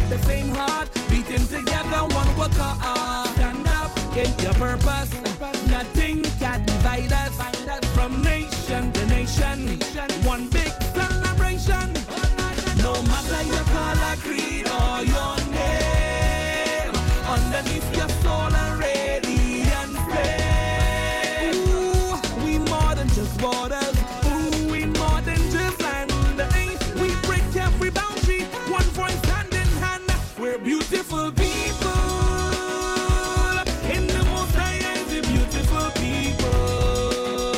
the same heart, beating together, one work hard. Stand up in your purpose. Nothing can divide us from nation to nation. One big celebration. No matter your color, creed, or your name, underneath your soul and radiant flame. Ooh, we more than just borders. Ooh, we more than just land. We break every boundary, one voice hand in hand. We're beautiful people. In the most high eyes, we're beautiful people.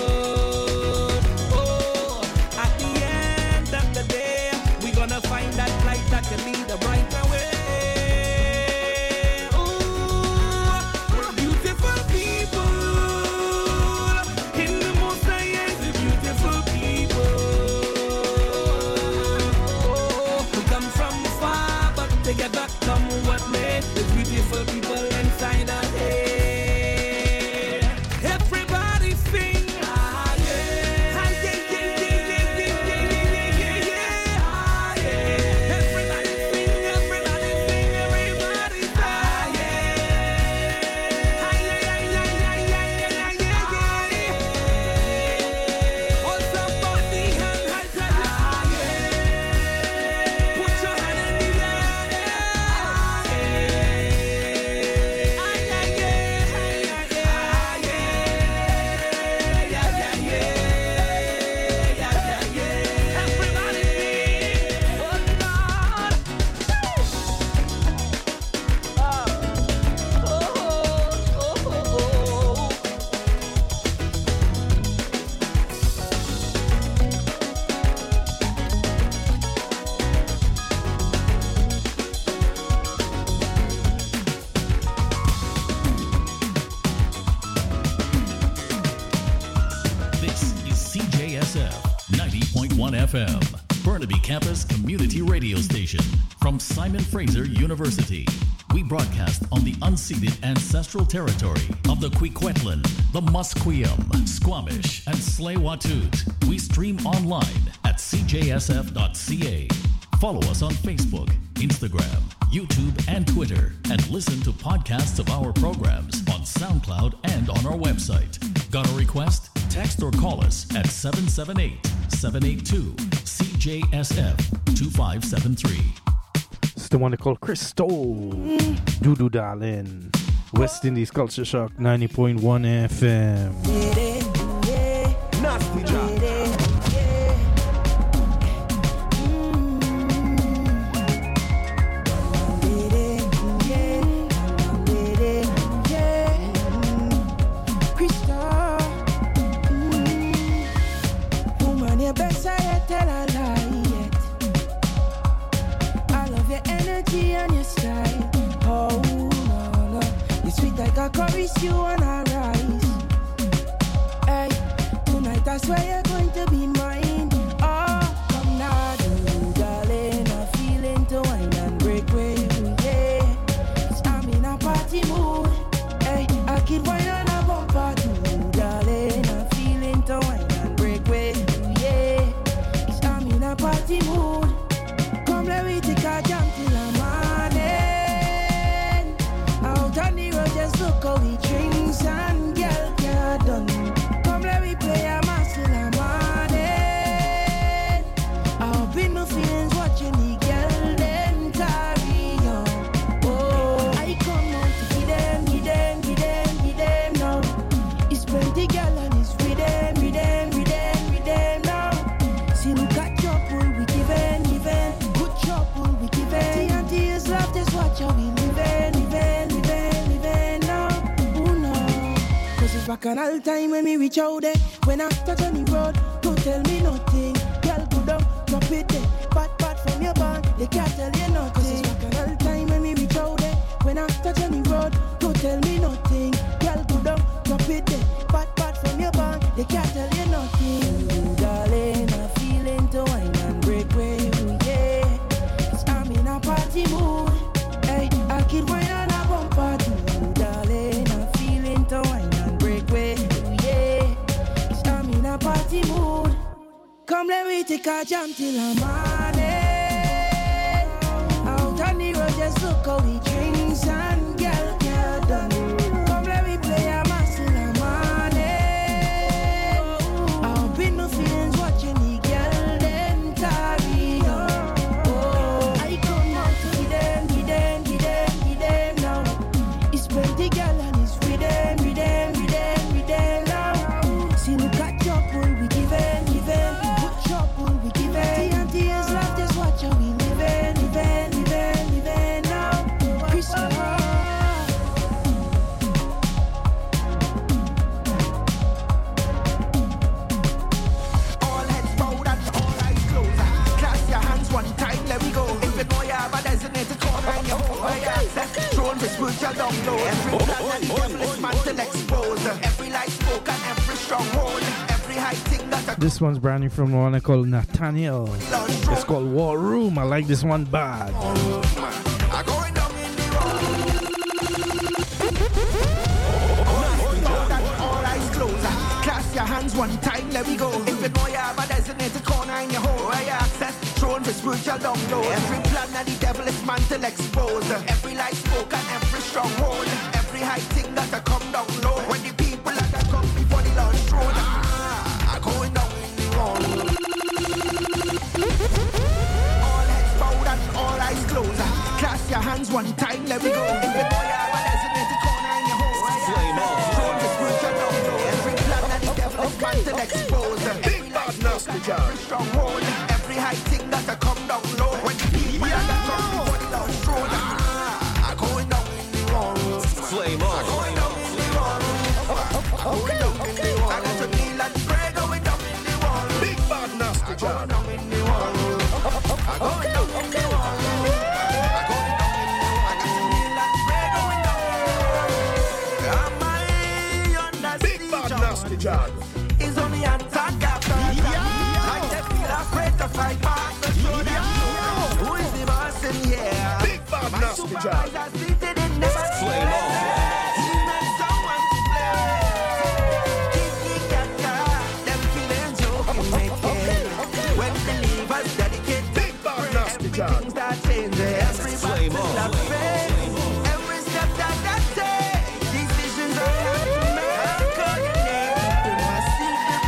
Oh, at the end of the day, we're gonna find that light that can lead a brighter way. Oh, we're beautiful people. In the most high eyes, we're beautiful people. Oh, we come from far, but together come what may. There's beautiful people inside our head. Everybody sing, ah yeah, ah yeah, yeah, yeah, yeah, yeah, yeah, yeah, yeah, ah yeah. Everybody sing, everybody sing, everybody sing, ah yeah, ah yeah, yeah, yeah, yeah, yeah, yeah, yeah, yeah. Oh, somebody hand high, ah yeah. Put your hand in the air, ah yeah. This is CJSF 90.1 FM, Burnaby Campus Community Radio Station from Simon Fraser University. We broadcast on the unceded ancestral territory of the Kwikwetlan, the Musqueam, Squamish, and Tsleil-Waututh. We stream online at cjsf.ca. Follow us on Facebook, Instagram, YouTube, and Twitter, and listen to podcasts of our programs on SoundCloud and on our website. Got a request? Text or call us at 778-782-CJSF-2573. It's the one they call Crystal. Doodoo Darling. West Indies Culture Shock 90.1 FM. Nasty job. And your style, oh no, no, you're sweet like a chorus, you wanna rise. Hey, tonight I swear you're going to be mine. Oh, come now, darling, I'm feeling to wine and break away, yeah. 'Cause I'm in a party mood. Hey, I keep wine on a bumper too, darling, I'm feeling to wine and break away, yeah. 'Cause I'm in a party mood. Come let me take a jump till I'm morning. Out on the road, just look how we drinks and girl get done. Come let me play a mass till I'm morning. I've been my feelings watching the girl then carry on. Oh, I come out to give them now. It's plenty girl and it's with them now. See look at trouble we giving. Good trouble we giving. TNT is love, just watch how we living now. Oh no. 'Cause it's back on all time when me reach out there. When I touch on the road, don't tell me nothing. Girl, go down, drop it there. Bad from your band, they can't tell you nothing. 'Cause it's back on all time when me reach out there. When I touch on the road, don't tell me nothing. Girl, go down, drop it there. Bad from your band, they can't tell you nothing. Ooh, darling, I'm feeling to wine and break away, yeah. 'Cause I'm in a party mood. Hey, I keep wine on a bumper too, darling, I'm feeling to wine and break away, yeah. 'Cause I'm in a party mood. Come let me take a jam till I'm morning. Out on the road, just corner in your home. I access throne for spiritual download. Every plan that the devil is man to expose. Every lie spoken, every stronghold. Every high thing that I This one's brand new from the one I call Nathaniel. It's called War Room. I like this one bad. I going down in the road. All eyes closed. Clasp your hands one time, let me go. If you know you have a designated corner in your home, I access throne for spiritual download. Every plan that the devil is man to expose. Every lie spoken, every stronghold. Every high thing that I come down low. When the people that come before the Lord's throne, I going down in the road. All heads bowed and all eyes closed. Clasp your hands one time, let me go. If you know you have a designated corner in your home, flame on. Throne for spiritual download. Every plan that the devil is man to expose. Big bad nasty job. Every stronghold. Every high thing that I come down low. When the people that come before the Lord's throne, I going down in the road. Flame on. I going down in the road. Going down in the road. I got to kneel and pray. Going down in the road. Big bad nasty job. Going down in the road. I going down in the road. I going down in the road. I got to kneel and pray. Going down in the road. Am I on that big bad nasty job? Is on the attack after attack. Like they feel afraid to fight back. To show them who is the boss in here. Big bad nasty job. Seated in never flame on. He's not someone to play with. Kiki-kaka, them feeling joking make it. When believers dedicate big bad nasty job. Everything start changing. Everybody stop faith. Every step that I take, decisions I have to make. I'll call your name in my secret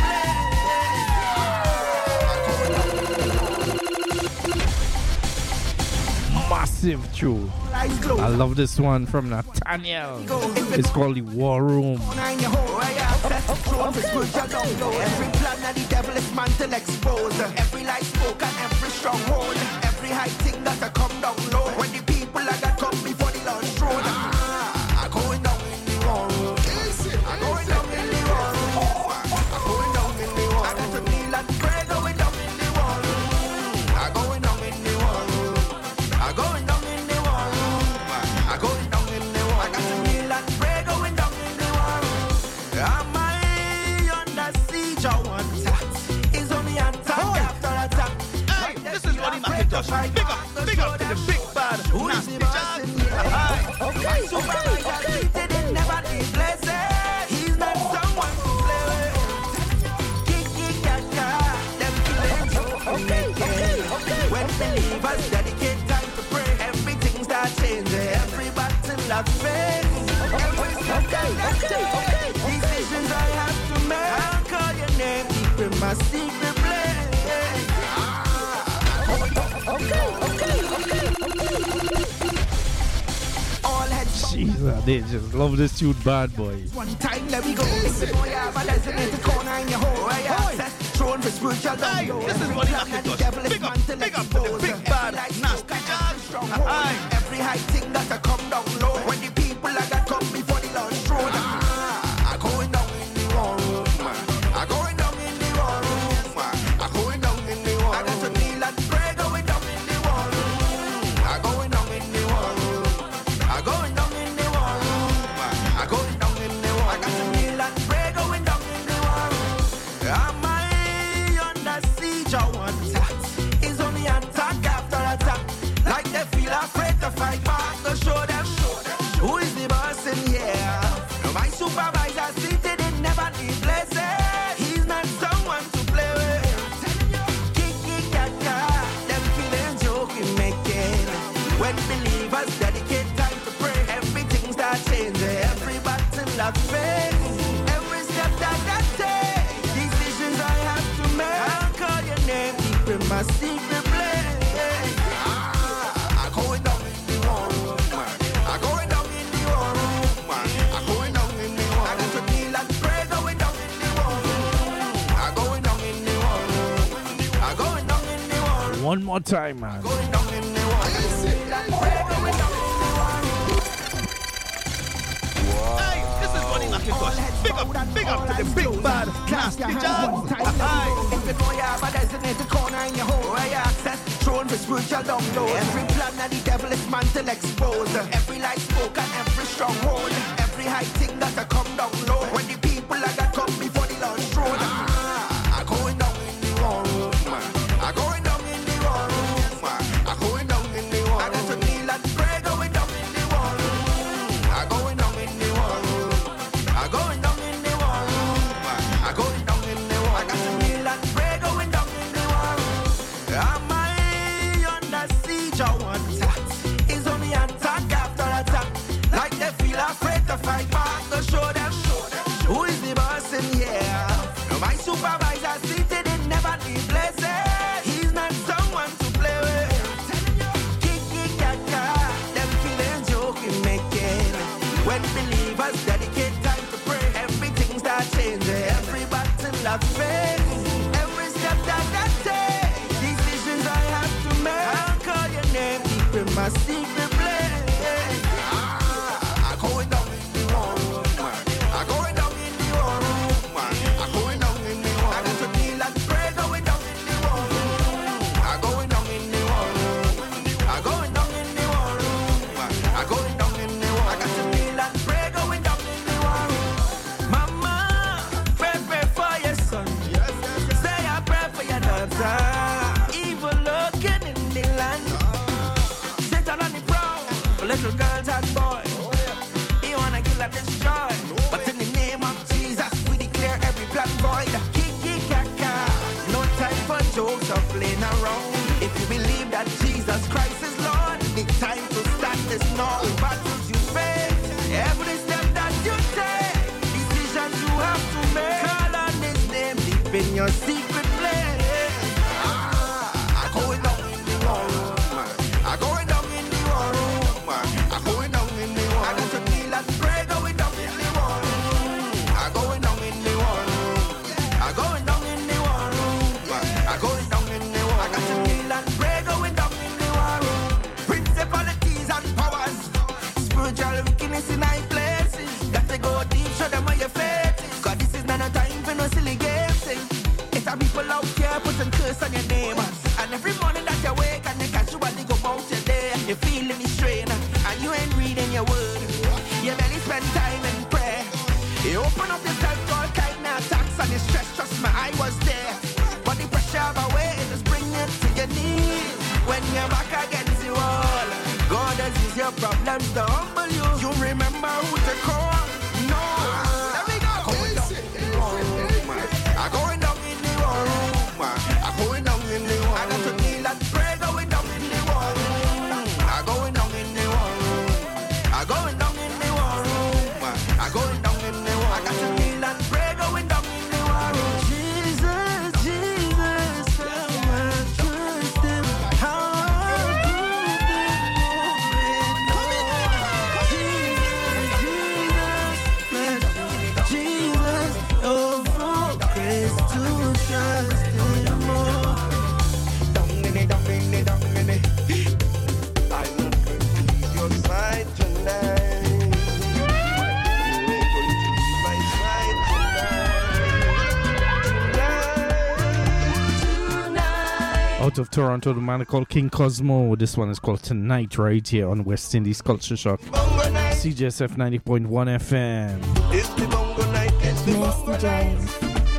place. Massive tune. I love this one from Nathaniel. It's called the War Room. Every plan that the devil is man to expose. Every lie spoken, every stronghold. Every high thing that I come down low. When the people I got come before the Lord's throne, I going down in the road. I going down in the road. I going down in the road. I got to kneel and pray. Going down in the road. I going down in the road. I going down in the road. I going down in the road. I got to kneel and pray. Going down in the road. Am I under siege or what? Is on the attack after attack. Hey, this is Ronnie McIntosh. Big up to the big bad nasty job. Okay. Seated in never leave places. He's not someone to play with. Kiki-kaka, them feeling joking. When believers dedicate time to pray, everything starts changing. Every battle I face, every step that I take, decisions I have to make. I'll call your name deep in my secret place. All heads Jesus, they just love this tune bad, boy. one time, let me go. If you know you have a designated corner in your home, I access throne for spiritual download. This is Ronnie McIntosh. Big up to the big bad nasty job. Every high thing that I come down low. When the people I got come before the Lord's throne, I going down in the road. I going down in the road. I going down in the road. I got to kneel and pray. Going down in the road. I going down in the road. I going down in the road. I going down in the road. I got to kneel and pray. Going down in the road. Am I under siege or what? Is on the attack after attack. Like they feel afraid to fight back. To show them who is the boss in here. My supervisor seated in never leave places. He's not someone to play with. Kiki-kaka, them feeling joking make it. When believers dedicate time to pray, everything starts changing. Every battle I face, every step that I take, decisions I have to make. I'll call your name deep in my secret place. I going down in the road. I going down in the road. I going down in the road. I got to kneel and pray. Going down in the road. I going down in the road. I going down in the road. One more time, man. Going down in the road. Kneel and pray. Going down in the road. Hey, this is Ronnie McIntosh. Big up Big up to the big bad Nasty John. If you know you have a designated corner in your home where you access the throne for spiritual download. Every plan of the devil is man to expose. Every lie spoken, every stronghold. Every high thing that I come down low. When the people like that come before the Lord's throne. I'm going down in the war room. I'm going down in the war room. I'm going down in the war room. I got to kneel and pray going down in the war room. I'm going down in the war room. I'm going down in the war room. I'm going down in the war room. I got to kneel and pray going down in the war room. Am I under siege or what? It's only attack after attack. Like they feel afraid to fight back. To show them who is the boss in here. My supervisor seated in heavenly places. He's not someone to play with. Kiki-kaka, them feeling joking making. When believers dedicate time to pray, everything starts changing. Every battle I face, every step that I take, decisions I have to make. I'll call your name deep in my secret place. I'm going down in the war room. I'm going down in the war room. I'm going down in the war room. I got to kneel and pray going down in the war room. I'm going down in the war room. I'm going down in the war room. I'm going down in the war room. I got to kneel and pray going down in the war room. Mama, pray for your son. Say I pray for your daughter. Evil looking in the land. Satan on the throne for little girls and boys. He wanna kill and destroy. But in the name of Jesus, we declare every plan void. Kiki-kaka, no time for jokes or playing around. If you believe that Jesus Christ is Lord, it's time to start this now. Battles you face, every step that you take, decisions you have to make. Call on His name deep in your secret place. I'm going down in the war room. I'm going down in the war room. I'm going down in the war room. I got to kneel and pray going down in the war room. I'm going down in the war room. I'm going down in the war room. I'm going down in the war room. I got to kneel and pray going down in the war room. Principalities and powers, spiritual wickedness in high places. Got to go deep, show them where your faith is. 'Cause this is not a time for no silly games. It's a people out here putting curse on your neighbors. And every morning that you wake and you casually go out your day, you're feeling the strain and you ain't reading your word. You barely spend time in prayer. You open up yourself to all kind of attacks and the stress. Trust me, I was there. But the pressure of a way just bring you to your knees. When you're back against the wall, God has used your problems to humble you. You remember who to call. No, let me go. I'm going down in the war room. I'm going down in the war room. I got to kneel and pray going down in the war room. I'm going down in the war room. I'm going down in the war room. I'm going down in the war room. I got to kneel and pray going down in the war room. Jesus, Jesus, come and trust Him. How Jesus, oh, Christ to trust Him more. Down in it, down in it, down in it. I'm not going to leave your side tonight. You ain't going to leave my side tonight. Out of Toronto, the man called King Cosmo. This one is called Tonight, right here on West Indies Culture Shock. Bongo night, CJSF 90.1 FM. it's the bongo night, it's the bongo Nasty night. James.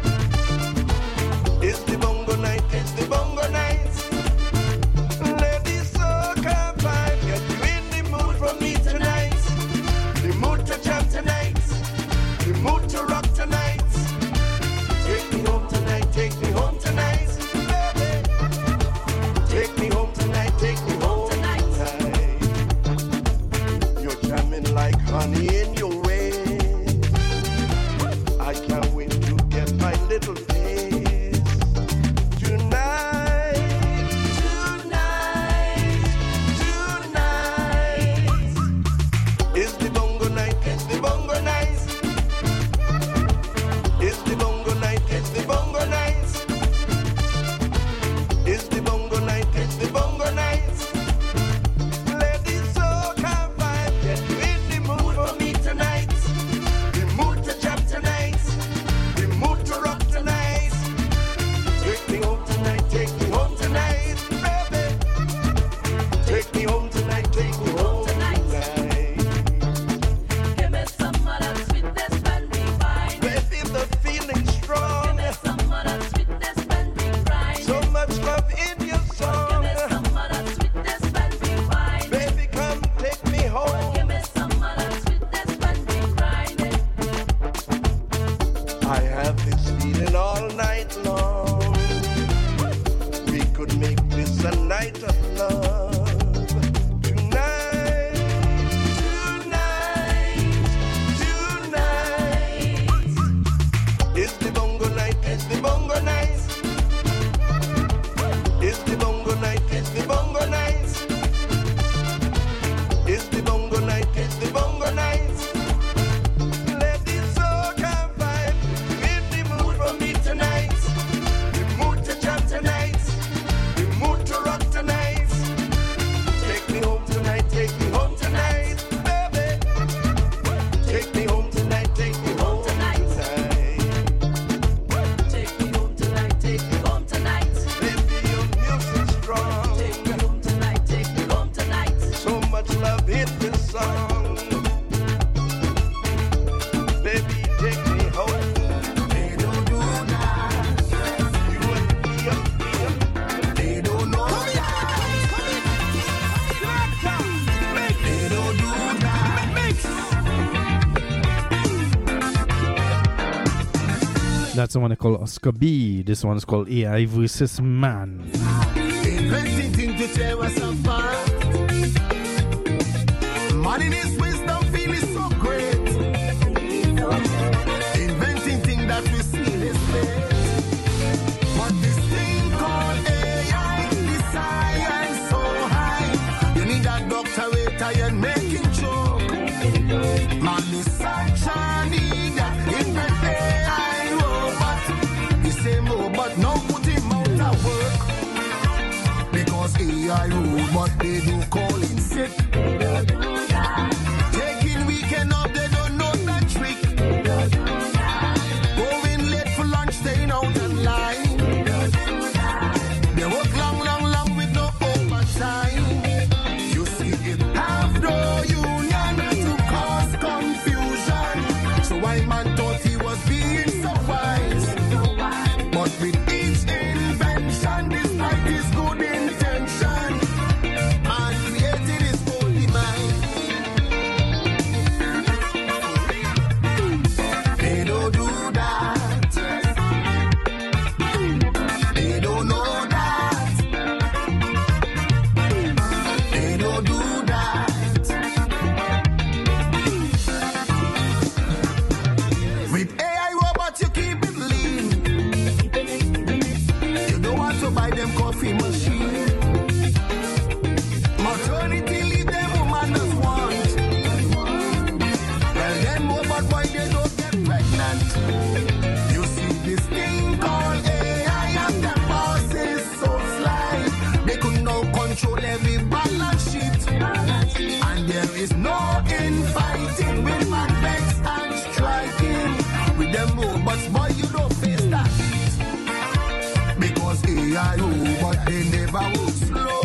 It's the bongo night, it's the bongo night. Ladies, so come by, get you in the mood for me tonight. The mood to jam tonight, the mood to rock tonight. Take me home tonight, take me home tonight, baby. Take me home tonight, take me home tonight. You're jamming like honey in your ways. I can't wait to get my little face. Tonight, tonight, tonight is the bongo night, it's the bongo night. It's the bongo night, it's the bongo night. It's the bongo night, it's the bongo night. Ladies, so come by, get you in the mood for me tonight. hit this song. Baby, take me home. They don't do that. You and me up here. They don't know that. They don't do that. That's the one they call Oscar B. This one is called AI versus Man. Inventing things to tear us apart. Man in his wisdom feeling so great. Inventing things that we see this way. But this thing called AI, the science so high. You need a doctorate and making joke. Man, the sunshine need that invent AI robot. The same robot now put him out of work. Because AI robot they do call in sick. Taking weekend off, they don't know that trick. Going late for lunch, staying out of line. They work long, long, long with no overtime. You see, it have no union to cause confusion. So why man thought he was being so wise? But with each invention, despite his good intention, man created his own demise. They don't do that. They don't know that. They don't do that. With AI robots, you keep it lean. You don't want to buy them coffee machine. Maternity leave them woman does want. Well, them robot boy they don't get pregnant. You see this thing called AI and the boss is so sly. They could now control every balance sheet. And there is no infighting with mandates and striking. With them robots, boy, you don't face that heat. Because AI robot, they never work slow.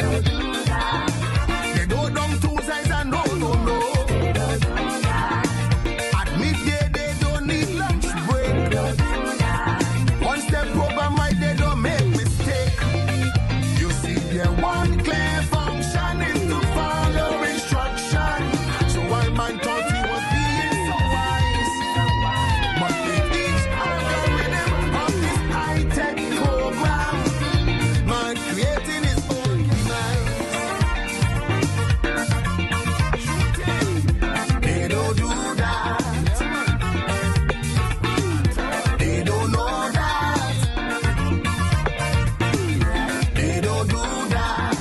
They go down two sides and no. At midday, they don't need lunch break. Once they program right, they don't make mistake. You see, their one clear function is to follow instruction. So one man thought he was being so wise. But with each algorithm of this high-tech program, man creating his own demise. They don't do that. They don't know that. They don't do that.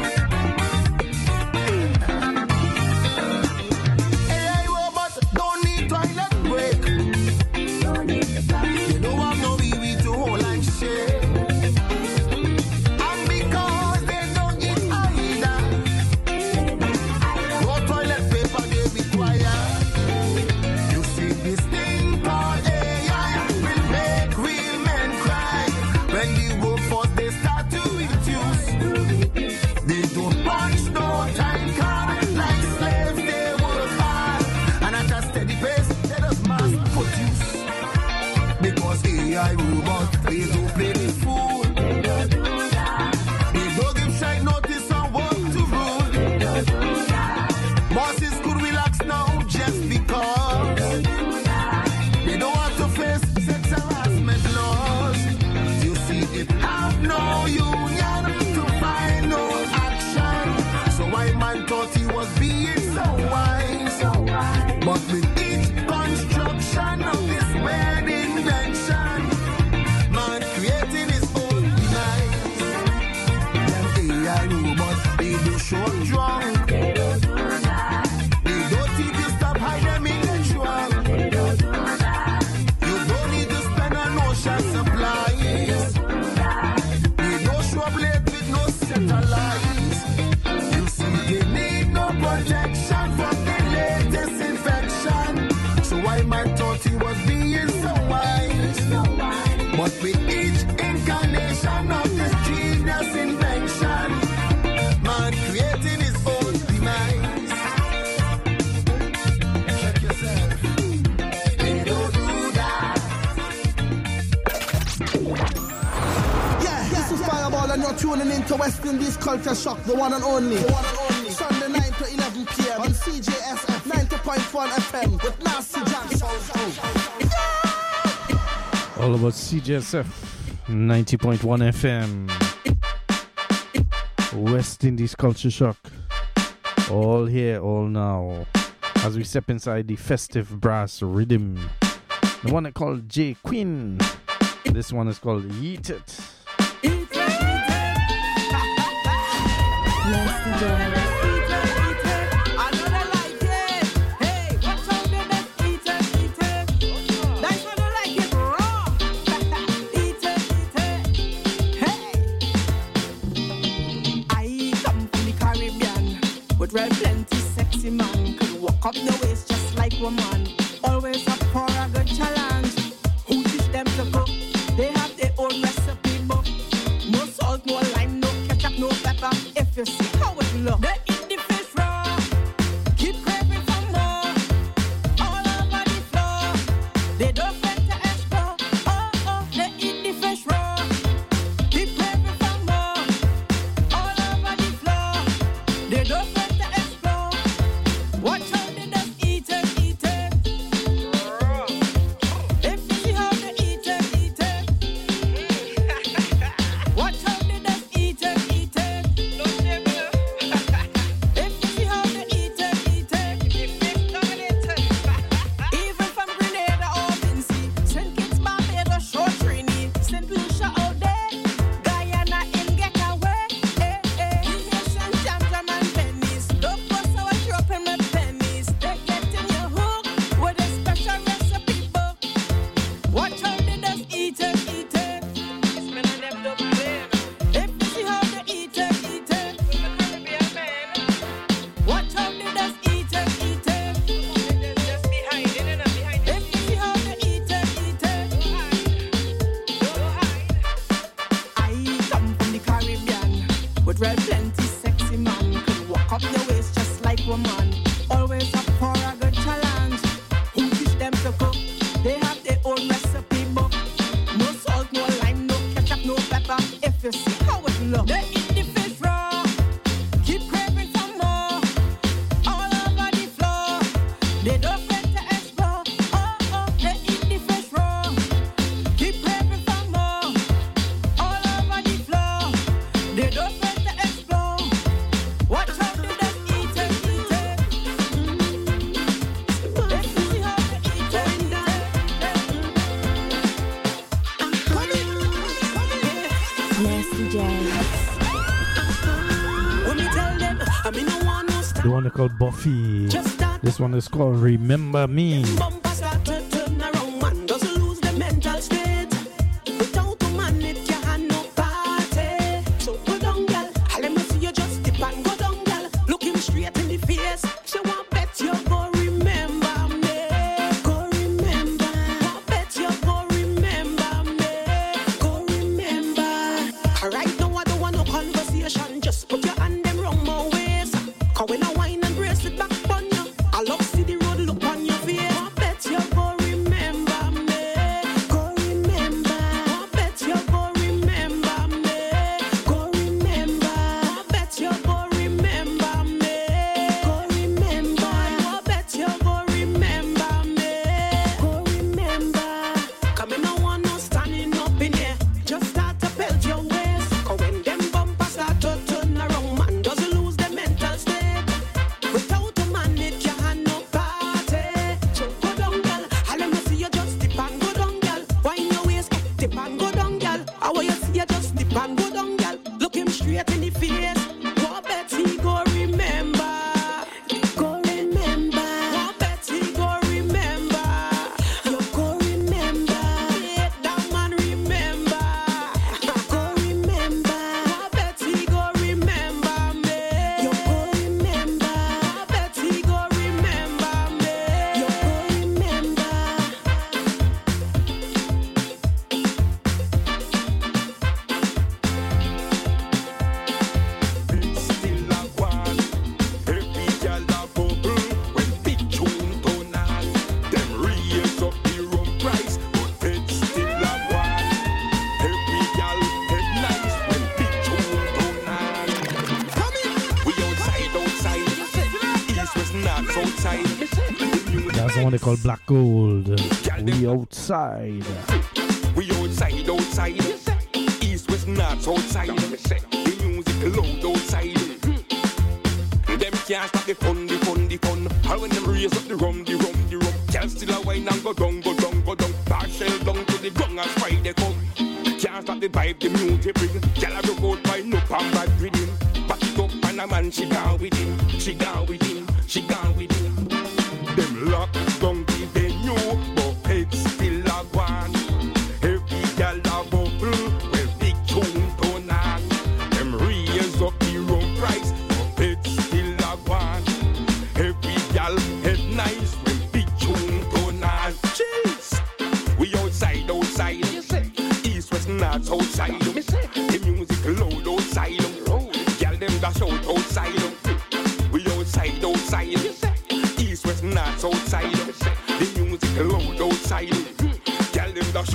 AI robot don't need toilet break. They don't have no wee to hold and shake. And because they don't eat either, no toilet paper they require. You see this thing called AI will make real men cry. When the workforce they start to reduce, they don't punch no time card like slaves. They work hard and at a steady pace they just mass produce. Because AI robot they don't play the fool. They don't give shy notice on what to rule. Bosses could relax now just because they don't want to face sex harassment laws. You see, it have no union to find no action. So why man thought he was being so wise? But with each construction of this weird invention, man creating his own demise. Them AI robots, they do show drunk. They don't think you stop hide them in the trunk. You don't need to spend on ocean supplies. They don't show up late with no satellites. You see, they need no protection from the latest infection. So why man thought he was being so wise? But with each incarnation of this genius invention, man creating his own demise. to West Indies Culture Shock, the one and only. Sunday 9 to 11 p.m. on CJSF 90.1 FM with Nasty Jackson. All about CJSF 90.1 FM. West Indies Culture Shock. All here, all now. As we step inside the festive brass rhythm. The one I call J Queen. This one is called Eat It. Red plenty sexy man could walk up the waist just like woman. Always up for a good challenge. Who teach them to cook? They have their own recipe book. No salt, no lime, no ketchup, no pepper. If you see how it look, they eat the fish raw. Keep craving for more. All over the floor. They don't get to explore. Oh, oh, they eat the fish raw. Keep craving for more. All over the floor. They don't. Watch how they just eat it, eat it. If you see how they eat it, eat it. Watch how they just eat it, eat it. If you see how they eat it, eat it. Even from Grenada or Vinci, St. Kitts, Barbados, Short Trini, St. Lucia out there, Guyana in Getaway. Haitian jams and pennies. Don't post how I drop in my pennies. They get in your hook with a special recipe book. Watch how they just eat it, eat it. If you see how they eat it, eat it. Watch how they just eat it, eat it. If you see how they eat it, eat it. I come from the Caribbean with red plenty sexy man could walk up the waist just like woman. Always up for a good challenge. Who teach them to cook? They have their own recipe book. No salt, no lime, no ketchup, no pepper. If you see how it look, they eat the fish raw. Keep craving for more. All over the floor. They don't get to explore. Oh, oh, they eat the fish raw. Keep craving for more. All over the floor. They don't get to explore. Watch how they just eat it, eat it. If you see how they eat it, eat it. Nasty James. When me tell them, I mean no one no stop. The one I call Buffy. Just start. This one is called Remember Me. Bumper start to turn around, man doesn't lose the mental state. Without a man, it can no party. So go down, girl. Let me see you just dip and go down, girl. Look him straight in the face. She want bet you go remember me. Go remember. Want bet you go remember me. Go remember. Right now I don't want no conversation. Just put your hand them round my waist. Cause when I whine and brace it back on you, I love see the road look on your face. Want bet nuts outside. That's the one they call Black Gold. We outside. We outside, outside. East, west, north, outside. The music loud outside. Them can't stop the fun, the fun, the fun. How when them raise up the rum, the rum, the rum. Can't still a wine and go down, go down, go down. Back shell down to the ground and strike the come. Can't stop the vibe, the music bring. Girl a broke out by no and bad rhythm. Back it up and a man, she gone with him. She gone with him, she gone with him. Them lock down the venue, but heads still a gone. Every girl a bubble, well big tune turn on. Them raise up the rum price, but heads still a gone. Every girl head nice, when big tune turn on. Jeez, we outside, outside. East, west, north, outside. The music loud outside. Girl them dash out outside. We outside, outside. East, west, north, outside. The music loud outside. Girl them dash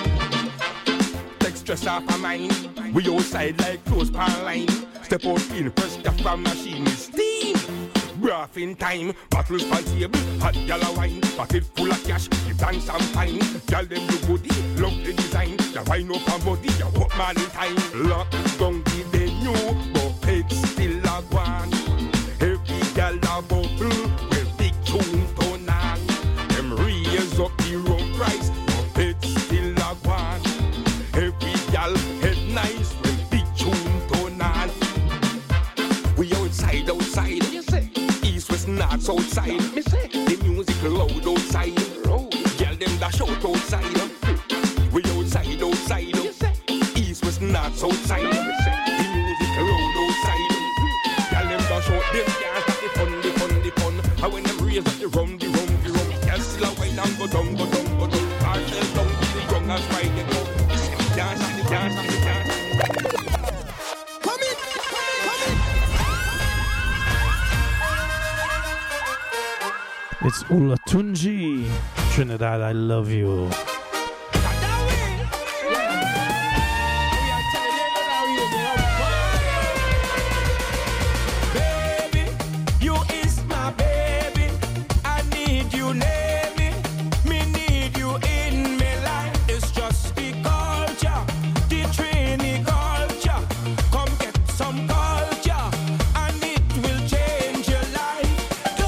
out. Take stress off my mind. We outside like close pan line. Step out in first step from machine is steam. Rough in time, bottles on table, hot yellow wine, pocket full of cash, you dance and fine. Girl them look goody, love the design. You wine up and body, you walk man in time. Lock down the venue, but heads still a gone. Every girl a bubble, with big tune turn on. Them raise up the rum price, but heads still a gone. Every girl head nice, with big tune turn on. We outside, outside. East, west, north, outside. The music loud outside. Girl them dash out outside. We outside, outside. East, west, north, outside. The music loud outside. Girl them dash out. Them can't stop the fun, the fun, the fun. And when them raise up the rum, the rum, the rum. Girl still a wine and go down, go down, go down. Ourselves down to the ground and strike the go. Can't stop the, can't stop the, can't stop the. Come in, come in. It's Olatunji. Trinidad, I love you.